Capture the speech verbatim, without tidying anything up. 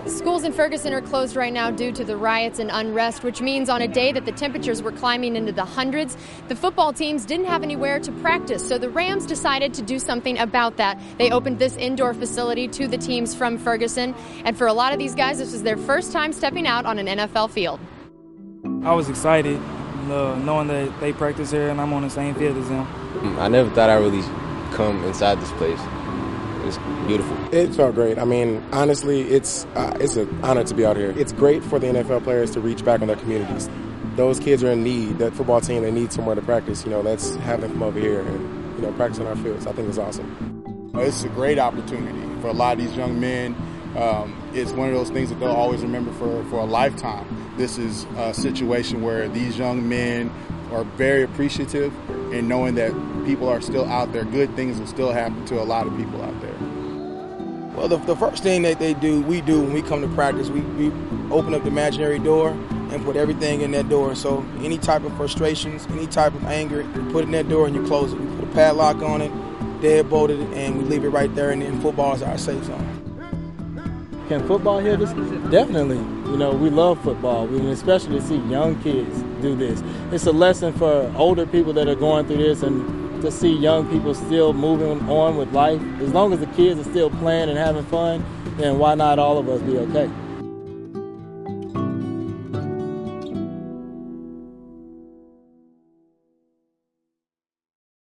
Schools in Ferguson are closed right now due to the riots and unrest, which means on a day that the temperatures were climbing into the hundreds, the football teams didn't have anywhere to practice. So the Rams decided to do something about that. They opened this indoor facility to the teams from Ferguson. And for a lot of these guys, this was their first time stepping out on an N F L field. I was excited uh, knowing that they practice here and I'm on the same field as them. I never thought I'd really come inside this place. It's beautiful. It felt great. I mean, honestly, it's uh, it's an honor to be out here. It's great for the N F L players to reach back on their communities. Those kids are in need. That football team, they need somewhere to practice. You know, let's have them come over here and, you know, practice on our fields. I think it's awesome. It's a great opportunity for a lot of these young men. Um, it's one of those things that they'll always remember for, for a lifetime. This is a situation where these young men are very appreciative and knowing that people are still out there. Good things will still happen to a lot of people out there. Well, the, the first thing that they do, we do when we come to practice, we, we open up the imaginary door and put everything in that door. So any type of frustrations, any type of anger, you put it in that door and you close it. We put a padlock on it, deadbolt it, and we leave it right there, and then football is our safe zone. Can football hear this? Definitely. You know, we love football, we, especially to see young kids do this. It's a lesson for older people that are going through this, and to see young people still moving on with life. As long as the kids are still playing and having fun, then why not all of us be okay?